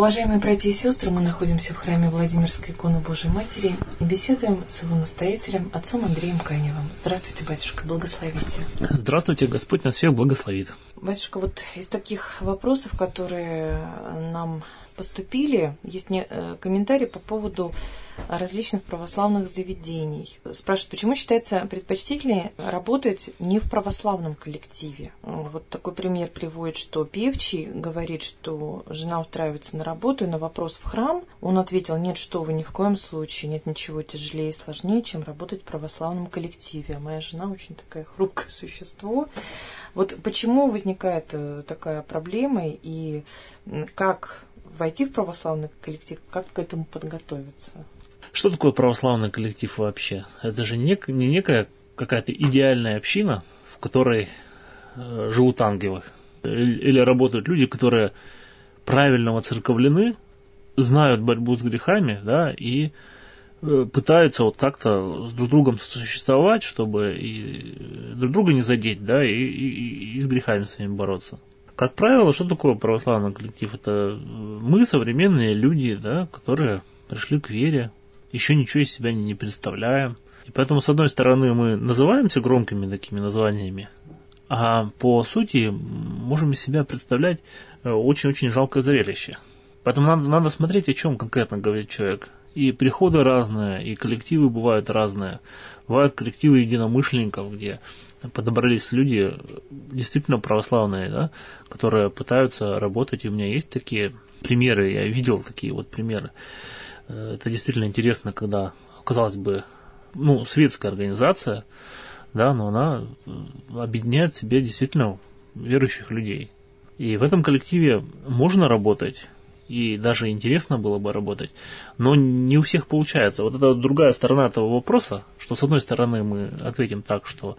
Уважаемые братья и сестры, мы находимся в храме Владимирской иконы Божией Матери и беседуем с его настоятелем, отцом Андреем Каневым. Здравствуйте, батюшка, благословите. Здравствуйте, Господь нас всех благословит. Батюшка, вот из таких вопросов, которые нам поступили, есть комментарий по поводу различных православных заведений. Спрашивают, почему считается предпочтительнее работать не в православном коллективе? Вот такой пример приводит, что певчий говорит, что жена устраивается на работу, и на вопрос в храм он ответил: нет, что вы, ни в коем случае, нет ничего тяжелее и сложнее, чем работать в православном коллективе. А моя жена очень такое хрупкое существо. Вот почему возникает такая проблема, и как войти в православный коллектив, как к этому подготовиться? Что такое православный коллектив вообще? Это же не некая какая-то идеальная община, в которой живут ангелы. Или работают люди, которые правильно воцерковлены, знают борьбу с грехами, да, и пытаются вот как-то с друг другом существовать, чтобы и друг друга не задеть, да, и с грехами своими бороться. Как правило, что такое православный коллектив? Это мы, современные люди, да, которые пришли к вере, еще ничего из себя не представляем. И поэтому, с одной стороны, мы называемся громкими такими названиями, а по сути можем из себя представлять очень-очень жалкое зрелище. Поэтому надо смотреть, о чем конкретно говорит человек. И приходы разные, и коллективы бывают разные. Бывают коллективы единомышленников, где подобрались люди действительно православные, да, которые пытаются работать. И у меня есть такие примеры, я видел такие вот примеры. Это действительно интересно, когда, казалось бы, светская организация, да, но она объединяет в себе действительно верующих людей. И в этом коллективе можно работать, и даже интересно было бы работать, но не у всех получается. Вот это другая сторона этого вопроса, что с одной стороны мы ответим так, что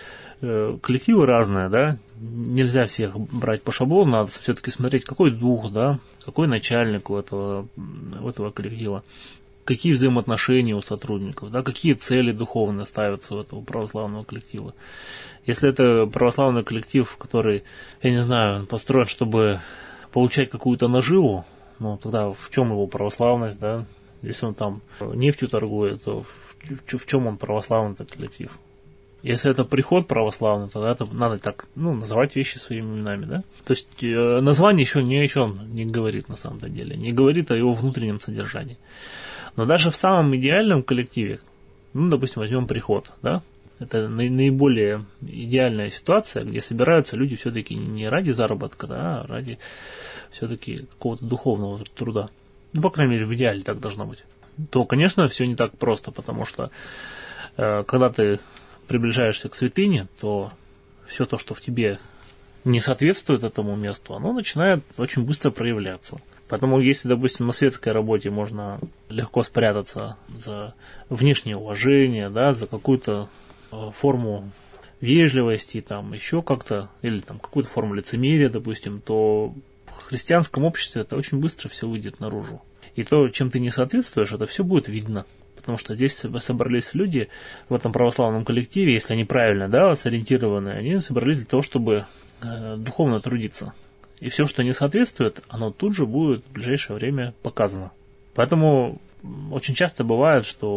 коллективы разные, да, нельзя всех брать по шаблону, надо все-таки смотреть, какой дух, да, какой начальник у этого коллектива, какие взаимоотношения у сотрудников, да, какие цели духовные ставятся у этого православного коллектива. Если это православный коллектив, который, я не знаю, построен, чтобы получать какую-то наживу, тогда в чем его православность, да, если он там нефтью торгует, то в чем он православный-то коллектив? Если это приход православный, тогда это надо так, называть вещи своими именами, да? То есть название еще ни о чем не говорит на самом-то деле, не говорит о его внутреннем содержании. Но даже в самом идеальном коллективе, допустим, возьмем приход, да? Это наиболее идеальная ситуация, где собираются люди все-таки не ради заработка, да, а ради все-таки какого-то духовного труда. По крайней мере, в идеале так должно быть. То, конечно, все не так просто, потому что когда ты приближаешься к святыне, то все то, что в тебе не соответствует этому месту, оно начинает очень быстро проявляться. Поэтому, если, допустим, на светской работе можно легко спрятаться за внешнее уважение, да, за какую-то форму вежливости, там, еще как-то, или там какую-то форму лицемерия, допустим, то в христианском обществе это очень быстро все выйдет наружу. И то, чем ты не соответствуешь, это все будет видно. Потому что здесь собрались люди в этом православном коллективе, если они правильно, да, сориентированы, они собрались для того, чтобы духовно трудиться. И все, что не соответствует, оно тут же будет в ближайшее время показано. Поэтому очень часто бывает, что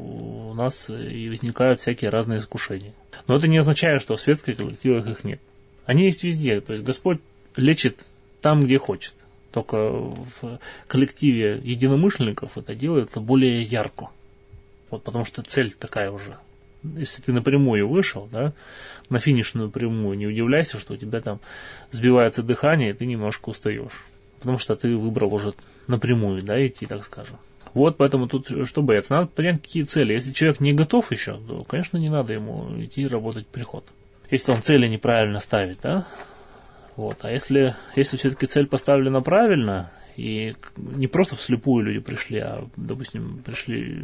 у нас и возникают всякие разные искушения. Но это не означает, что в светских коллективах их нет. Они есть везде. То есть Господь лечит там, где хочет. Только в коллективе единомышленников это делается более ярко. Вот потому что цель такая уже. Если ты напрямую вышел, да, на финишную прямую, не удивляйся, что у тебя там сбивается дыхание, и ты немножко устаешь. Потому что ты выбрал уже напрямую, да, идти, так скажем. Вот поэтому тут что бояться? Надо понять, какие цели. Если человек не готов еще, то, конечно, не надо ему идти работать в приход. Если он цели неправильно ставит, да. Вот. А если все-таки цель поставлена правильно, и не просто вслепую люди пришли, а, допустим, пришли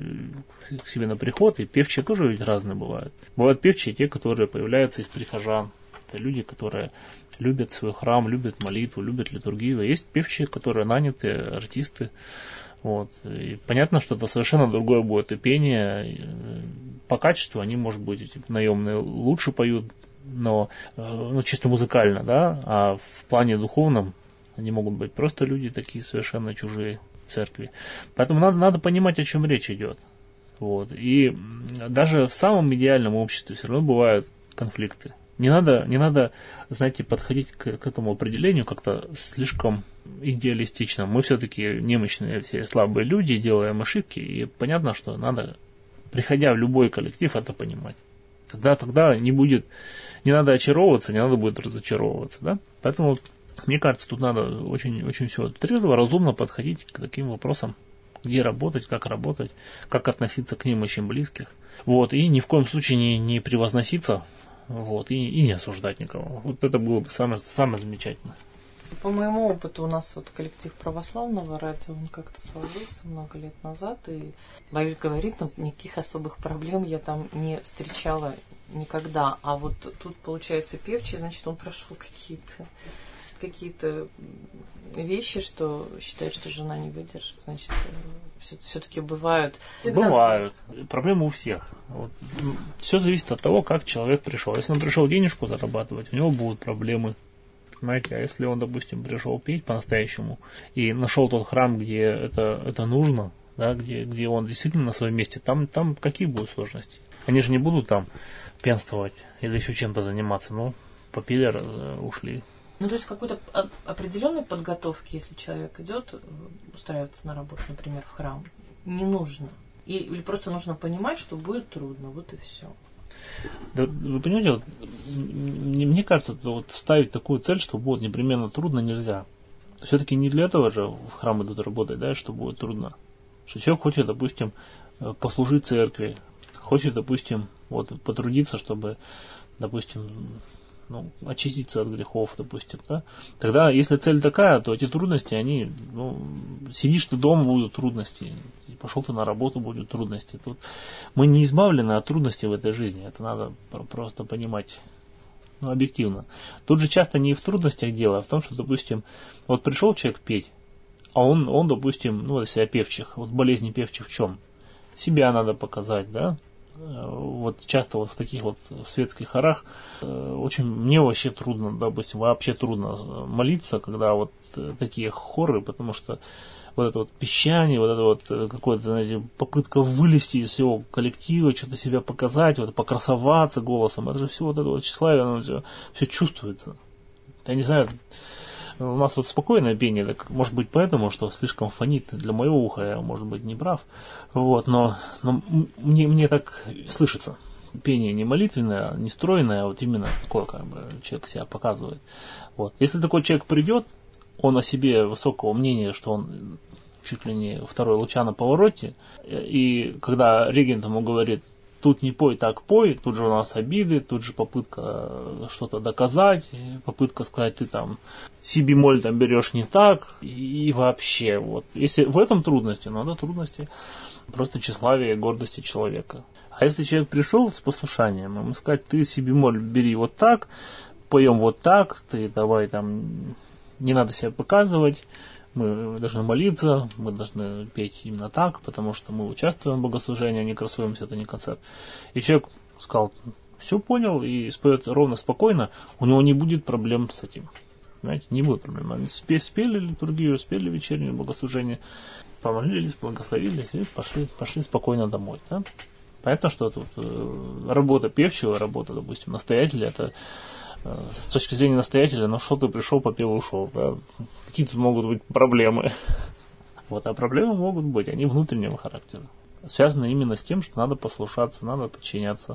к себе на приход, и певчие тоже ведь разные бывают. Бывают певчие те, которые появляются из прихожан. Это люди, которые любят свой храм, любят молитву, любят литургию. Есть певчие, которые наняты, артисты. Вот. И понятно, что это совершенно другое будет и пение. По качеству они, может быть, эти наемные лучше поют, но чисто музыкально, да, а в плане духовном Они могут быть просто люди такие совершенно чужие церкви. Поэтому надо понимать, о чем речь идет. Вот. И даже в самом идеальном обществе все равно бывают конфликты. Не надо, знаете, подходить к этому определению как-то слишком идеалистично. Мы все-таки немощные, все слабые люди, делаем ошибки, и понятно, что надо, приходя в любой коллектив, это понимать. Тогда не надо очаровываться, не надо будет разочаровываться. Да? Поэтому, мне кажется, тут надо очень все трезво, разумно подходить к таким вопросам, где работать, как относиться к немощам близких. Вот, и ни в коем случае не превозноситься, вот, и не осуждать никого. Вот это было бы самое замечательное. По моему опыту, у нас вот коллектив православного радио, он как-то сложился много лет назад, и, боюсь говорить, никаких особых проблем я там не встречала никогда. А вот тут, получается, певчий, значит, он прошел какие-то вещи, что считает, что жена не выдержит, значит, все-таки бывают. Бывают. Проблемы у всех. Вот. Все зависит от того, как человек пришел. Если он пришел денежку зарабатывать, у него будут проблемы. Понимаете, а если он, допустим, пришел петь по-настоящему и нашел тот храм, где это нужно, да, где он действительно на своем месте, там какие будут сложности? Они же не будут там пьянствовать или еще чем-то заниматься, попили, ушли. То есть какой-то определенной подготовки, если человек идет устраиваться на работу, например, в храм, не нужно. Или просто нужно понимать, что будет трудно, вот и все. Да, вы понимаете, вот, мне кажется, вот ставить такую цель, что будет непременно трудно, нельзя. Все-таки не для этого же в храм идут работать, да, что будет трудно. Что человек хочет, допустим, послужить церкви, хочет, допустим, потрудиться, чтобы, допустим, очиститься от грехов, допустим, да. Тогда, если цель такая, то эти трудности, они, сидишь ты дома, будут трудности, и пошел ты на работу, будут трудности. Тут мы не избавлены от трудностей в этой жизни, это надо просто понимать, объективно. Тут же часто не в трудностях дело, а в том, что, допустим, вот пришел человек петь, а он допустим, если о певчих, болезни певчих в чем? Себя надо показать, да. Вот часто в таких в светских хорах мне вообще трудно, допустим, вообще трудно молиться, когда такие хоры, потому что это пищание, это какое-то, знаете, попытка вылезти из всего коллектива, что-то себя показать, покрасоваться голосом, это же все это тщеславие, оно все чувствуется. Я не знаю, у нас спокойное пение, так, может быть поэтому, что слишком фонит для моего уха, я, может быть, не прав. Но мне так слышится. Пение не молитвенное, не стройное, а именно такое, человек себя показывает. Если такой человек придет, он о себе высокого мнения, что он чуть ли не второй луча на повороте, и когда регент ему говорит: тут не пой, так пой, тут же у нас обиды, тут же попытка что-то доказать, попытка сказать, ты там си бемоль там берешь не так, и вообще, если в этом трудности, это трудности просто тщеславия и гордости человека. А если человек пришел с послушанием, ему сказать: ты си бемоль бери вот так, поем вот так, ты давай там, не надо себя показывать, мы должны молиться, мы должны петь именно так, потому что мы участвуем в богослужении, а не красуемся, это не концерт. И человек сказал: все понял, и споет ровно, спокойно, у него не будет проблем с этим. Понимаете, не будет проблем. Они спели литургию, спели вечернее богослужение, помолились, благословились и пошли спокойно домой. Да? Понятно, что тут работа певчего, работа, допустим, настоятеля, это с точки зрения настоятеля, что ты пришел, попел, ушел. Да? Какие тут могут быть проблемы? А проблемы могут быть, они внутреннего характера. Связаны именно с тем, что надо послушаться, надо подчиняться.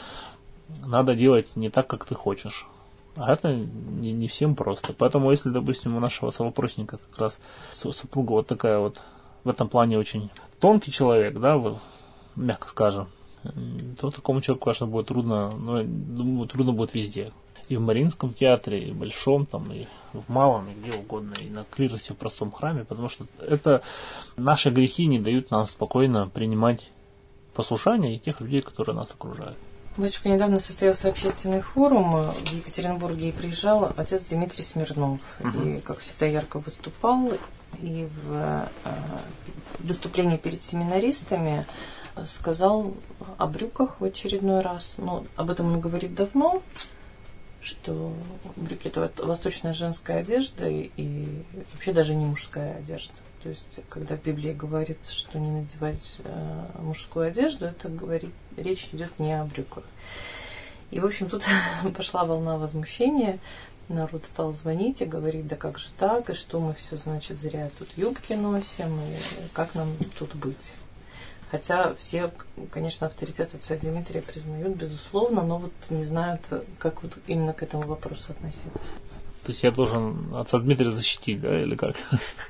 Надо делать не так, как ты хочешь. А это не всем просто. Поэтому, если, допустим, у нашего совопросника как раз супруга такая в этом плане очень тонкий человек, да, мягко скажем, то такому человеку, конечно, будет трудно, думаю, трудно будет везде. И в Мариинском театре, и в Большом, и в Малом, и где угодно, и на клиросе в простом храме, потому что это наши грехи не дают нам спокойно принимать послушание и тех людей, которые нас окружают. Батюшка, недавно состоялся общественный форум в Екатеринбурге, и приезжал отец Дмитрий Смирнов. И, как всегда, ярко выступал, и в выступлении перед семинаристами сказал о брюках в очередной раз. Об этом он говорит давно. что брюки – это восточная женская одежда и вообще даже не мужская одежда. То есть, когда в Библии говорится, что не надевать мужскую одежду, это речь идет не о брюках. И, в общем, тут пошла волна возмущения. Народ стал звонить и говорить, да как же так, и что мы все, значит, зря тут юбки носим, и как нам тут быть. Хотя все, конечно, авторитет отца Дмитрия признают, безусловно, но вот не знают, как вот именно к этому вопросу относиться. То есть я должен отца Дмитрия защитить, да, или как?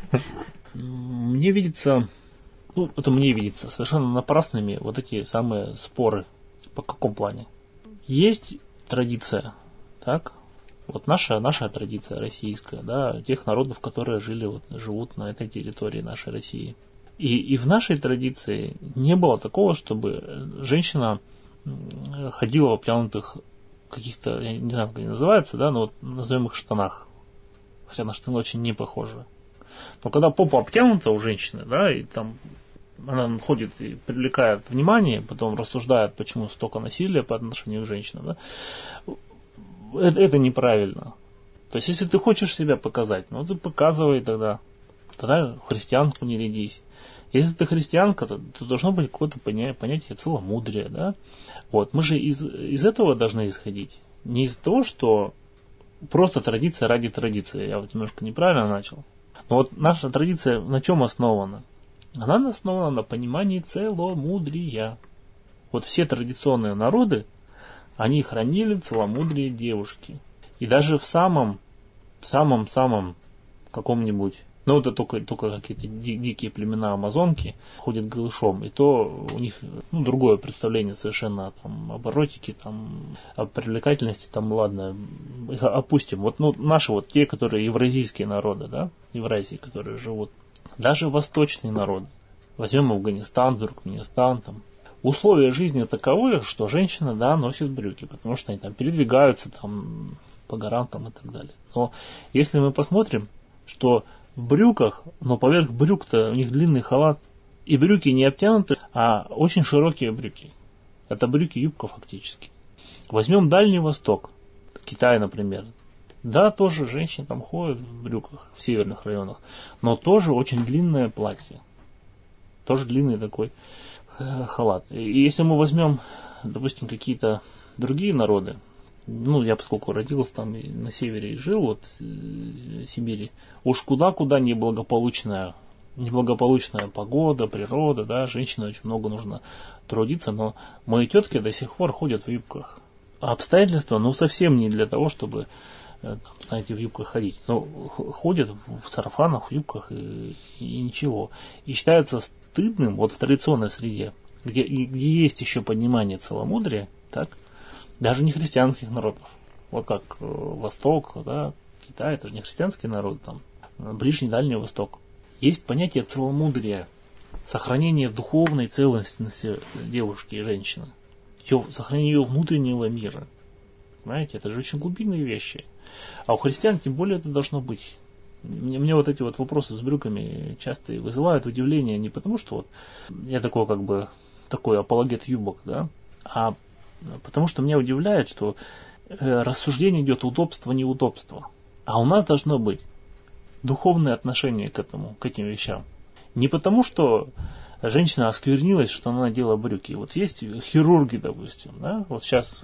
Мне видится, совершенно напрасными вот эти самые споры. По какому плане? Есть традиция, так? Вот наша традиция российская, да, тех народов, которые живут на этой территории нашей России. И в нашей традиции не было такого, чтобы женщина ходила в обтянутых каких-то, я не знаю, как они называются, да, но вот назовем их штанах. Хотя на штаны очень не похожи. Но когда попа обтянута у женщины, да, и там она ходит и привлекает внимание, потом рассуждает, почему столько насилия по отношению к женщинам, да, это неправильно. То есть, если ты хочешь себя показать, ну ты показывай тогда христианку не рядись. Если ты христианка, то должно быть какое-то понятие целомудрия, да. Вот, мы же из этого должны исходить. Не из того, что просто традиция ради традиции. Я вот немножко неправильно начал. Но вот наша традиция на чем основана? Она основана на понимании целомудрия. Вот все традиционные народы, они хранили целомудрие девушки. И даже в самом каком-нибудь, ну это только какие-то дикие племена амазонки ходят голышом, и то у них другое представление совершенно об эротике, о привлекательности, ладно, их опустим. Вот наши вот те, которые евразийские народы, да, Евразии, которые живут, даже восточные народы, возьмем Афганистан, Туркменистан, условия жизни таковы, что женщина, да, носит брюки, потому что они передвигаются по горам и так далее. Но если мы посмотрим, что в брюках, но поверх брюк-то у них длинный халат, и брюки не обтянуты, а очень широкие брюки. Это брюки-юбка фактически. Возьмем Дальний Восток, Китай, например. Да, тоже женщины ходят в брюках в северных районах, но тоже очень длинное платье. Тоже длинный такой халат. И если мы возьмем, допустим, какие-то другие народы, я поскольку родился там на севере и жил, в Сибири, уж куда-куда неблагополучная погода, природа, да, женщине очень много нужно трудиться, но мои тетки до сих пор ходят в юбках. А обстоятельства, совсем не для того, чтобы, в юбках ходить. Но ходят в сарафанах, в юбках и ничего. И считается стыдным, в традиционной среде, где есть еще понимание целомудрия, так, даже не христианских народов. Вот как Восток, да, Китай, это же не христианский народ, Ближний Дальний Восток. Есть понятие целомудрия, сохранение духовной целостности девушки и женщины, сохранение ее внутреннего мира. Понимаете, это же очень глубинные вещи. А у христиан тем более это должно быть. Мне эти вопросы с брюками часто вызывают удивление не потому, что я такой апологет юбок, да, а потому что меня удивляет, что рассуждение идет удобство-неудобство. А у нас должно быть духовное отношение к этим вещам. Не потому, что женщина осквернилась, что она надела брюки. Вот есть хирурги, допустим, да, вот сейчас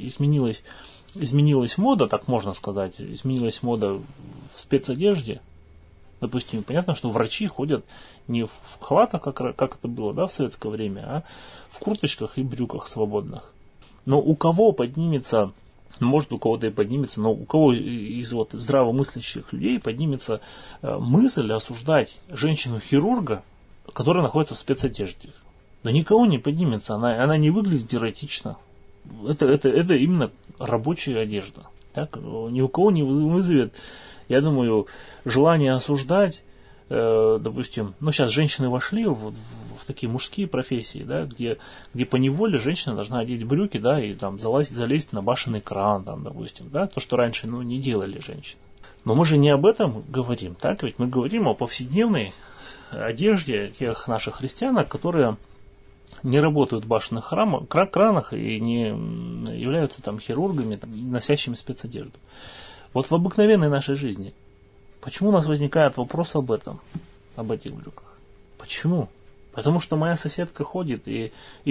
изменилась мода, так можно сказать, изменилась мода в спецодежде. Допустим, понятно, что врачи ходят не в халатах, как это было, да, в советское время, а в курточках и брюках свободных. Но у кого поднимется, может у кого-то и поднимется, но у кого из здравомыслящих людей поднимется мысль осуждать женщину-хирурга, которая находится в спецодежде? Да никого не поднимется, она не выглядит эротично. Это именно рабочая одежда. Так? Ни у кого не вызовет, я думаю, желание осуждать. Допустим, сейчас женщины вошли в такие мужские профессии, да, где поневоле женщина должна одеть брюки, да, и залезть на башенный кран, допустим, да, то, что раньше, не делали женщины. Но мы же не об этом говорим, так, ведь мы говорим о повседневной одежде тех наших христианок, которые не работают в башенных кранах и не являются там хирургами, там, носящими спецодежду. Вот в обыкновенной нашей жизни, почему у нас возникает вопрос об этом, об этих брюках? Почему? Потому что моя соседка ходит, и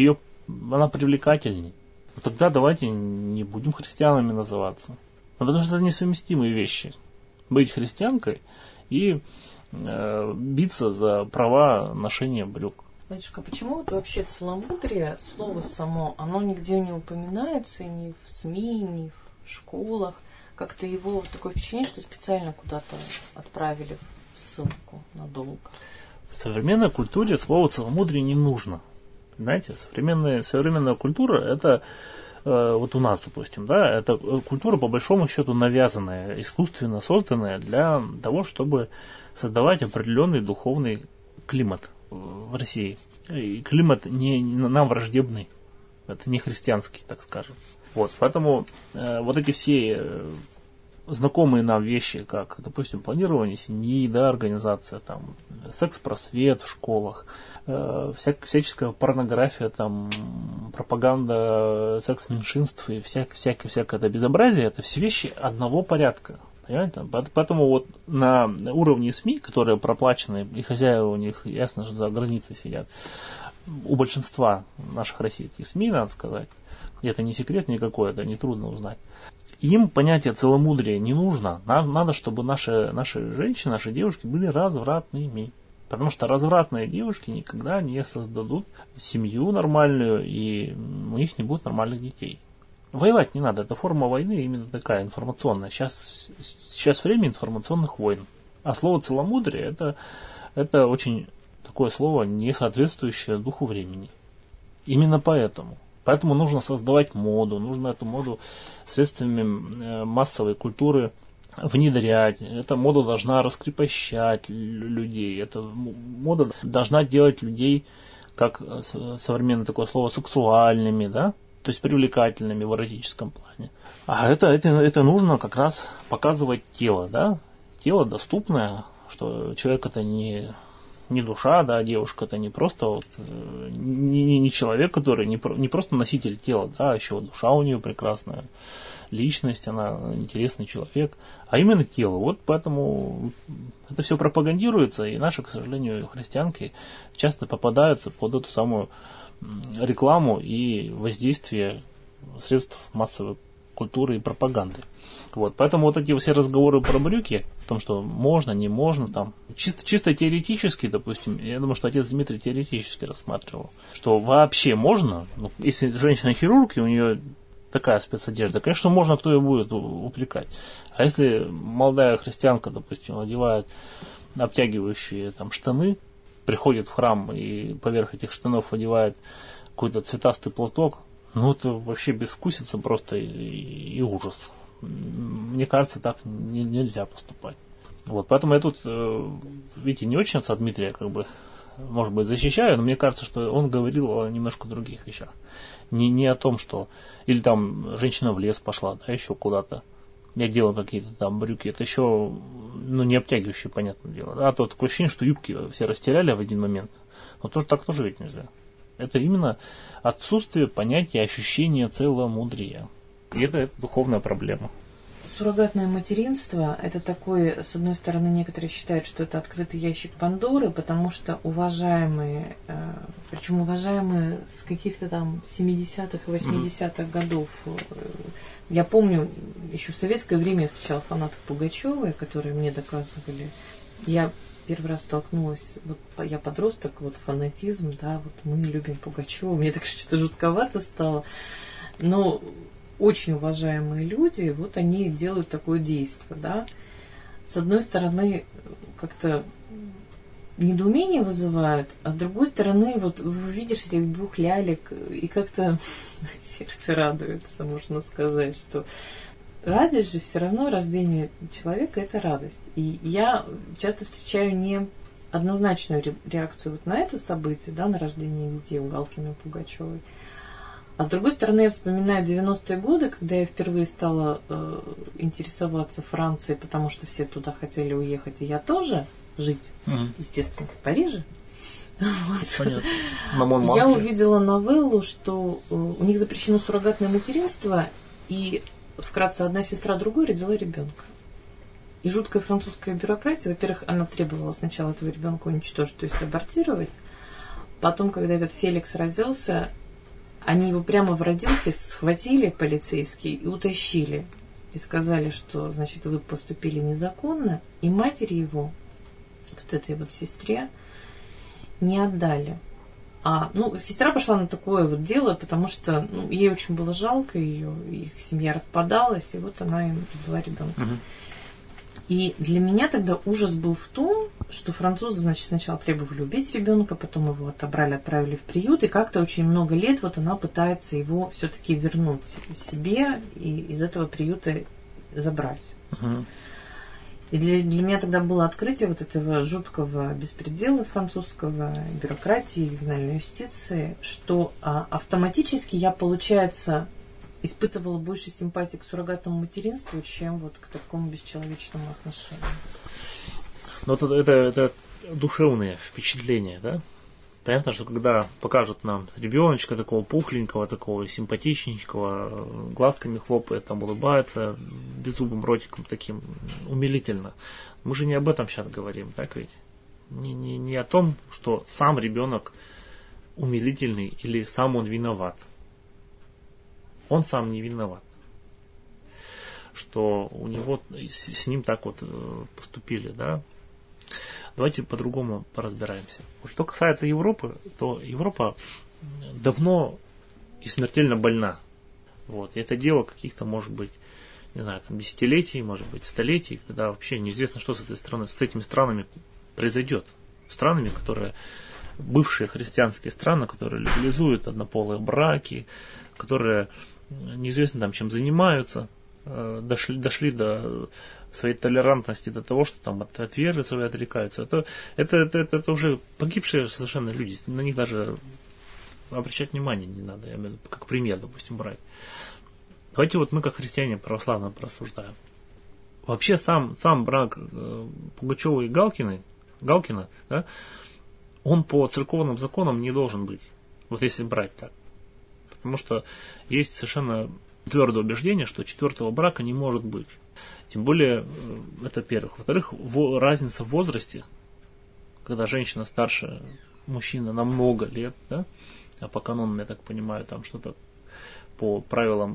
она привлекательней. Ну, тогда давайте не будем христианами называться. Ну, потому что это несовместимые вещи. Быть христианкой и биться за права ношения брюк. Батюшка, почему вот вообще целомудрие, слово само, оно нигде не упоминается, ни в СМИ, ни в школах? Как-то его такое впечатление, что специально куда-то отправили в ссылку надолго. В современной культуре слово целомудрие не нужно. Знаете, современная культура это вот у нас, допустим, да, это культура по большому счету навязанная, искусственно созданная для того, чтобы создавать определенный духовный климат в России. И климат не нам враждебный, это не христианский, так скажем. Вот, поэтому вот эти все знакомые нам вещи, как, допустим, планирование семьи, да, организация, там, секс-просвет в школах, всяческая порнография, там, пропаганда секс-меньшинств и всякое это безобразие, это все вещи одного порядка. Понимаете? Поэтому вот на уровне СМИ, которые проплачены, и хозяева у них, ясно же, за границей сидят, у большинства наших российских СМИ, надо сказать, это не секрет никакой, это нетрудно узнать. Им понятие целомудрия не нужно. Надо, чтобы наши женщины, наши девушки были развратными. Потому что развратные девушки никогда не создадут семью нормальную, и у них не будет нормальных детей. Воевать не надо, это форма войны именно такая, информационная. Сейчас время информационных войн. А слово целомудрие это очень такое слово, не соответствующее духу времени. Именно поэтому. Поэтому нужно создавать моду, нужно эту моду средствами массовой культуры внедрять. Эта мода должна раскрепощать людей. Эта мода должна делать людей, как современное такое слово, сексуальными, да? То есть привлекательными в эротическом плане. А это нужно как раз показывать тело, да? Тело доступное, что человек это не душа, да, девушка это не просто вот, не человек, который не просто носитель тела, да, а еще душа у нее прекрасная, личность, она интересный человек, а именно тело. Вот поэтому это все пропагандируется, и наши, к сожалению, христианки часто попадают под эту самую рекламу и воздействие средств массовой культуры и пропаганды. Вот, поэтому вот эти все разговоры про брюки, о том, что можно, не можно, там, чисто теоретически, допустим, я думаю, что отец Дмитрий теоретически рассматривал, что вообще можно, ну, если женщина-хирург, и у нее такая спецодежда, конечно, можно, кто ее будет упрекать. А если молодая христианка, допустим, надевает обтягивающие там штаны, приходит в храм и поверх этих штанов одевает какой-то цветастый платок, ну, это вообще безвкусица просто и ужас. Мне кажется, так нельзя поступать. Вот, поэтому я тут, видите, не очень отца Дмитрия, как бы, может быть, защищаю, но мне кажется, что он говорил о немножко других вещах. Не о том, что или там женщина в лес пошла, да, еще куда-то. Я делал какие-то там брюки, это еще, ну, не обтягивающие, понятное дело. Да? А то такое ощущение, что юбки все растеряли в один момент. Но так тоже ведь нельзя. Это именно отсутствие понятия, ощущения целомудрия. И это духовная проблема. Суррогатное материнство – это такой, с одной стороны, некоторые считают, что это открытый ящик Пандоры, потому что уважаемые, причем уважаемые с каких-то там 70-х и 80-х годов. Я помню, еще в советское время я встречала фанатов Пугачевой, которые мне доказывали. Я первый раз столкнулась, вот я подросток, вот фанатизм, да, вот мы любим Пугачеву, мне так что-то жутковато стало. Но очень уважаемые люди, вот они делают такое действие, да. С одной стороны, как-то недоумение вызывают, а с другой стороны, вот видишь этих двух лялек, и как-то сердце радуется, можно сказать, что радость же все равно, рождение человека – это радость. И я часто встречаю не однозначную реакцию вот на это событие, да, на рождение детей у Галкиной и Пугачевой. А с другой стороны, я вспоминаю 90-е годы, когда я впервые стала интересоваться Францией, потому что все туда хотели уехать, и я тоже жить, естественно, в Париже. Понятно. Я увидела новеллу, что у них запрещено суррогатное материнство, и вкратце одна сестра другой родила ребенка. И жуткая французская бюрократия, во-первых, она требовала сначала этого ребенка уничтожить, то есть абортировать. Потом, когда этот Феликс родился, они его прямо в родилке схватили полицейские и утащили. И сказали, что, значит, вы поступили незаконно. И матери его, вот этой вот сестре, не отдали. Сестра пошла на такое вот дело, потому что ей очень было жалко ее, их семья распадалась, и вот она им родила ребенка. Угу. И для меня тогда ужас был в том, что французы, значит, сначала требовали убить ребенка, потом его отобрали, отправили в приют, и как-то очень много лет вот она пытается его все-таки вернуть себе и из этого приюта забрать. Uh-huh. И для меня тогда было открытие вот этого жуткого беспредела французского, бюрократии, ювенальной юстиции, что автоматически я, получается, испытывала больше симпатии к суррогатному материнству, чем вот к такому бесчеловечному отношению. Ну, это душевные впечатления, да? Понятно, что когда покажут нам ребеночка такого пухленького, такого симпатичненького, глазками хлопает, там улыбается, беззубым ротиком таким, умилительно. Мы же не об этом сейчас говорим, так ведь? Не о том, что сам ребенок умилительный или сам он виноват. Он сам не виноват, что у него с ним так вот поступили, да. Давайте по-другому поразбираемся. Что касается Европы, то Европа давно и смертельно больна. Вот. И это дело каких-то, может быть, не знаю, там, десятилетий, может быть, столетий, когда вообще неизвестно, что с этими странами произойдет. Странами, которые бывшие христианские страны, которые легализуют однополые браки, которые неизвестно там чем занимаются, дошли до своей толерантности до того, что там от веры своей отрекаются. Это уже погибшие совершенно люди. На них даже обращать внимание не надо. Я имею в виду, как пример, допустим, брать. Давайте вот мы, как христиане православные, порассуждаем. Вообще сам брак Пугачева и Галкина, да, он по церковным законам не должен быть. Вот если брать так. Потому что есть совершенно твердое убеждение, что четвертого брака не может быть. Тем более, это первых. Во-вторых, разница в возрасте, когда женщина старше мужчины на много лет, да, а по канонам, я так понимаю, там что-то по правилам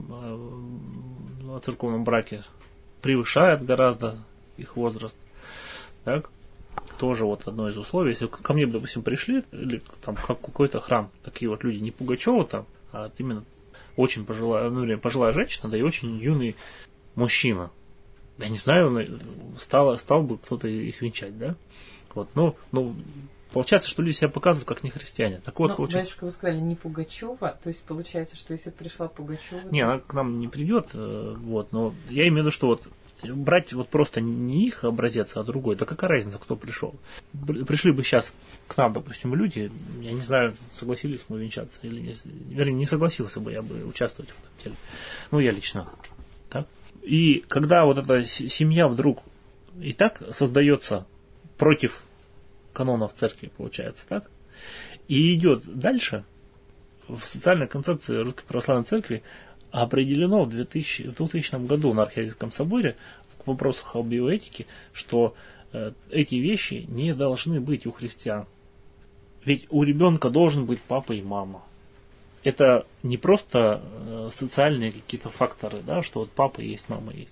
о церковном браке превышает гораздо их возраст, так, тоже вот одно из условий. Если ко мне, допустим, пришли, или там как какой-то храм, такие вот люди, не Пугачева там, а именно очень пожилая женщина, да и очень юный мужчина. Я не знаю, стал бы кто-то их венчать, да? Вот, ну, получается, что люди себя показывают как не христиане. Так вот, батюшка, вы сказали, не Пугачева, то есть получается, что если пришла Пугачева... Не, она к нам не придет, вот, но я имею в виду, что вот брать вот просто не их образец, а другой, да какая разница, кто пришел? Пришли бы сейчас к нам, допустим, люди, я не знаю, согласились мы венчаться или нет, вернее, не согласился бы я бы участвовать в этом деле. Ну, я лично, так? И когда вот эта семья вдруг и так создается против канонов церкви, получается, так? И идет дальше, в социальной концепции Русской Православной Церкви определено в 2000 году на Архиерейском соборе в вопросах о биоэтике, что эти вещи не должны быть у христиан. Ведь у ребенка должен быть папа и мама. Это не просто социальные какие-то факторы, да, что вот папа есть, мама есть,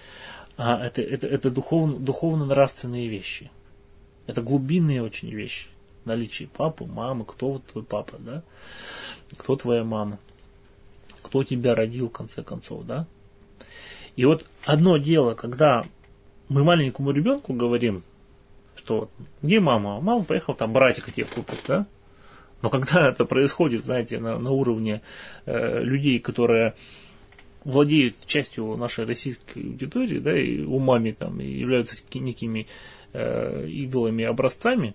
а это духовно-нравственные вещи. Это глубинные очень вещи. Наличие папы, мамы, кто вот твой папа, да? Кто твоя мама? Кто тебя родил, в конце концов, да? И вот одно дело, когда мы маленькому ребенку говорим, что где мама? Мама поехала там братика тебе купить, да? Но когда это происходит, знаете, на уровне людей, которые владеют частью нашей российской аудитории, да, и умами там, и являются некими идолами, образцами,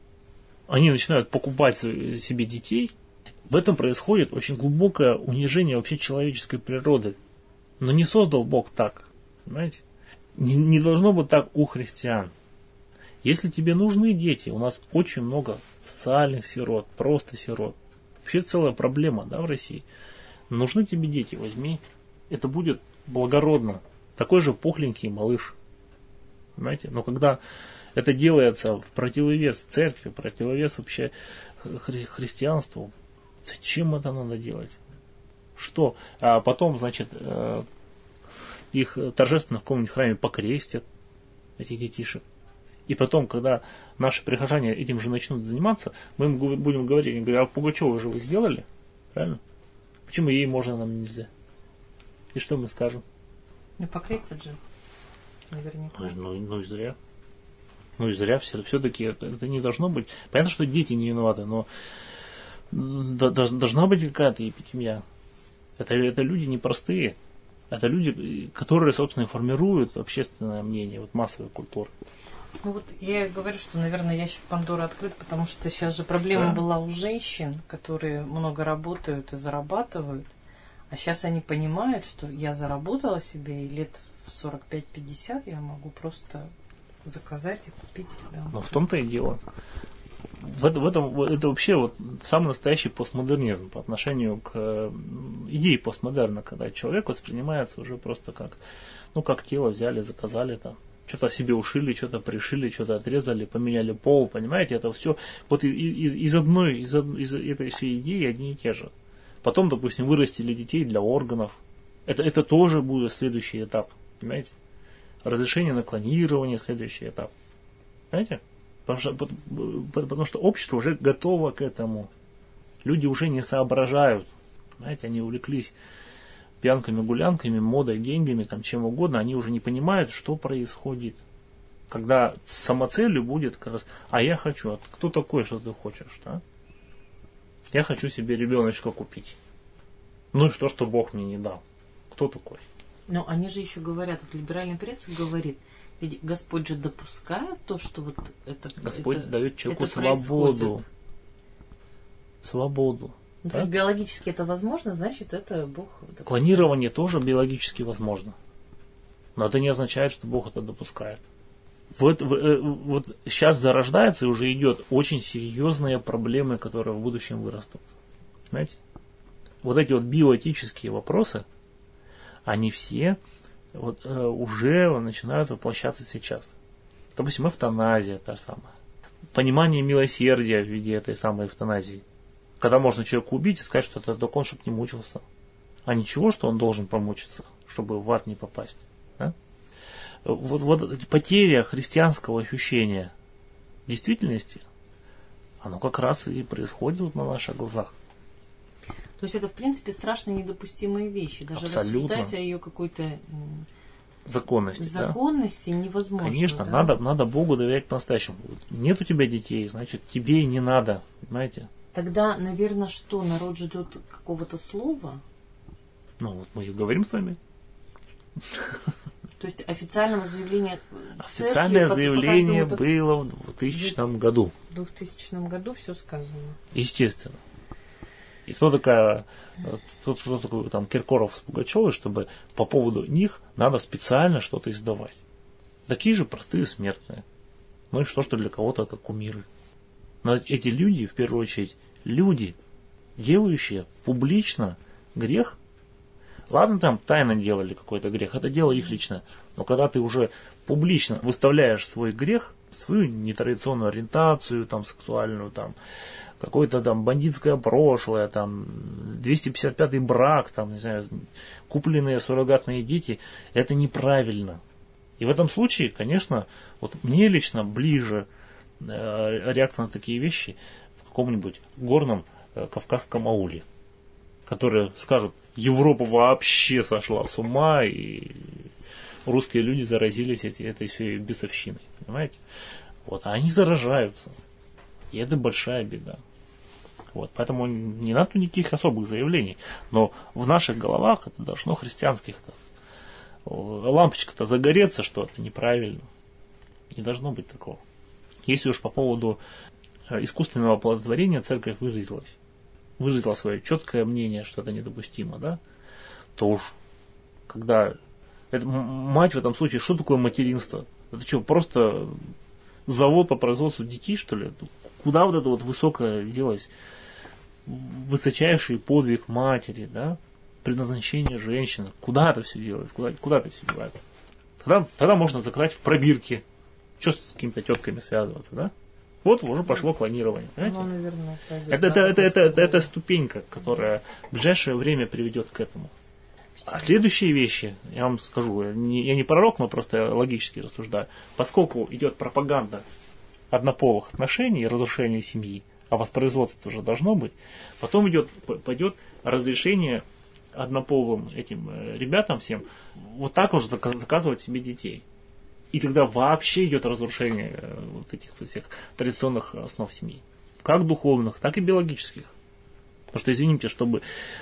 они начинают покупать себе детей, в этом происходит очень глубокое унижение вообще человеческой природы. Но не создал Бог так, понимаете? Не должно быть так у христиан. Если тебе нужны дети, у нас очень много социальных сирот, просто сирот. Вообще целая проблема, да, в России. Нужны тебе дети, возьми. Это будет благородно. Такой же пухленький малыш. Понимаете? Но когда это делается в противовес церкви, противовес вообще христианству, зачем это надо делать? Что? А потом, значит, их торжественно в каком-нибудь храме покрестят, этих детишек. И потом, когда наши прихожане этим же начнут заниматься, мы им будем говорить, они говорят, а Пугачева же вы сделали? Правильно? Почему ей можно, нам нельзя? И что мы скажем? Ну, покрестят же. Наверняка. Ну и зря. Ну и зря все-таки это не должно быть. Понятно, что дети не виноваты, но должна быть какая-то эпитемия. Это люди непростые. Это люди, которые, собственно, формируют общественное мнение, вот массовую культуру. Ну вот я говорю, что, наверное, ящик Пандоры открыт, потому что сейчас же проблема была у женщин, которые много работают и зарабатывают. А сейчас они понимают, что я заработала себе, и лет в 45-50 я могу просто заказать и купить ребенка. Но в том-то и дело. В этом это вообще вот самый настоящий постмодернизм по отношению к идее постмодерна, когда человек воспринимается уже просто как тело взяли, заказали там. Что-то себе ушили, что-то пришили, что-то отрезали, поменяли пол, понимаете, это все вот из этой всей идеи одни и те же. Потом, допустим, вырастили детей для органов. Это тоже будет следующий этап, понимаете? Разрешение на клонирование, следующий этап. Понимаете? Потому что общество уже готово к этому. Люди уже не соображают. Понимаете, они увлеклись пьянками, гулянками, модой, деньгами, там, чем угодно, они уже не понимают, что происходит. Когда самоцелью будет как раз, а я хочу, а кто такой, что ты хочешь, да? Я хочу себе ребеночка купить. Ну и что Бог мне не дал? Кто такой? Но они же еще говорят, вот либеральная пресса говорит, ведь Господь же допускает то, что вот это Господь дает человеку это свободу. происходит. Свободу. Ну, то есть биологически это возможно, значит, это Бог допускает. Клонирование тоже биологически возможно. Но это не означает, что Бог это допускает. Вот сейчас зарождается и уже идет очень серьезные проблемы, которые в будущем вырастут. Понимаете? Вот эти вот биоэтические вопросы, они все уже начинают воплощаться сейчас. Допустим, эвтаназия та самая. Понимание милосердия в виде этой самой эвтаназии. Когда можно человека убить и сказать, что это только он, чтобы не мучился. А ничего, что он должен помучиться, чтобы в ад не попасть. Да? Вот потеря христианского ощущения действительности, оно как раз и происходит на наших глазах. То есть это, в принципе, страшные недопустимые вещи. Даже абсолютно. рассуждать о ее какой-то законности невозможно. Конечно, да? надо Богу доверять по-настоящему. Нет у тебя детей, значит, тебе и не надо. Понимаете? Тогда, наверное, что, народ ждет какого-то слова? Ну, вот мы и говорим с вами. То есть официального заявления Официальное заявление было в 2000 году. В 2000 году все сказано. Естественно. И кто такой там Киркоров с Пугачевой, чтобы по поводу них надо специально что-то издавать. Такие же простые смертные. Ну и что для кого-то это кумиры. Но эти люди, в первую очередь, люди, делающие публично грех. Ладно, там тайно делали какой-то грех, это дело их личное. Но когда ты уже публично выставляешь свой грех, свою нетрадиционную ориентацию, там, сексуальную, там, какое-то там бандитское прошлое, там, 255-й брак, там, не знаю, купленные суррогатные дети, это неправильно. И в этом случае, конечно, вот мне лично ближе реакция на такие вещи в каком-нибудь горном кавказском ауле, которые скажут, Европа вообще сошла с ума, и русские люди заразились этой всей бесовщиной, понимаете? Вот, а они заражаются, и это большая беда. Вот, поэтому не надо никаких особых заявлений, но в наших головах это должно христианских-то лампочка-то загореться, что это неправильно. Не должно быть такого. Если уж по поводу искусственного оплодотворения церковь выразила свое четкое мнение, что это недопустимо, да, то уж когда мать в этом случае, что такое материнство? Это что, просто завод по производству детей, что ли? Куда вот это вот высокое делось, высочайший подвиг матери, да? Предназначение женщины. Куда это все делается? Куда это все девается? Тогда можно закрать в пробирке. Что с какими-то тетками связываться, да? Вот уже пошло клонирование. Понимаете? Ну, наверное, Это ступенька, которая в ближайшее время приведет к этому. А следующие вещи, я вам скажу, я не пророк, но просто логически рассуждаю. Поскольку идет пропаганда однополых отношений и разрушение семьи, а воспроизводство уже должно быть, потом пойдет разрешение однополым этим ребятам всем вот так уже заказывать себе детей. И тогда вообще идет разрушение вот этих всех традиционных основ семьи. Как духовных, так и биологических. Потому что, извините, чтобы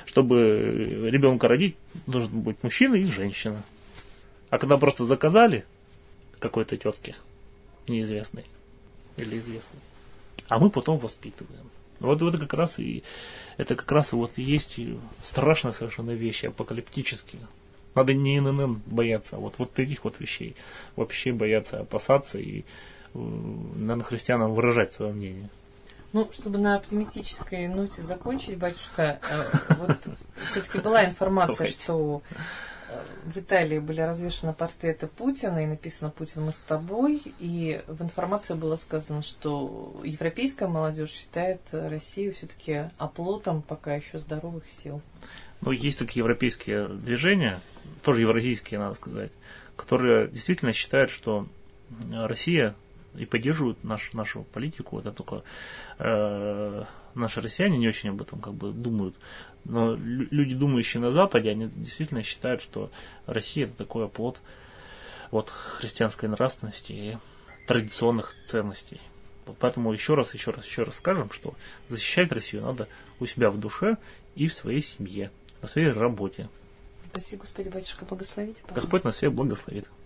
ребенка родить, должен быть мужчина и женщина. А когда просто заказали какой-то тетке неизвестной или известной, а мы потом воспитываем. Вот это как раз и вот и есть страшные совершенно вещи, апокалиптические. Надо не ННН бояться, а вот этих вот вещей. Вообще бояться, опасаться и, наверное, христианам выражать свое мнение. Ну, чтобы на оптимистической ноте закончить, батюшка, вот все-таки была информация, что в Италии были развешаны портреты Путина, и написано «Путин, мы с тобой», и в информации было сказано, что европейская молодежь считает Россию все-таки оплотом пока еще здоровых сил. Ну, есть такие европейские движения, тоже евразийские, надо сказать, которые действительно считают, что Россия и поддерживают нашу политику. Это только наши россияне не очень об этом как бы думают. Но люди, думающие на Западе, они действительно считают, что Россия это такой оплот вот христианской нравственности и традиционных ценностей. Поэтому еще раз скажем, что защищать Россию надо у себя в душе и в своей семье, на своей работе. Спасибо, Господи, батюшка, благословите. Господь нас всех благословит.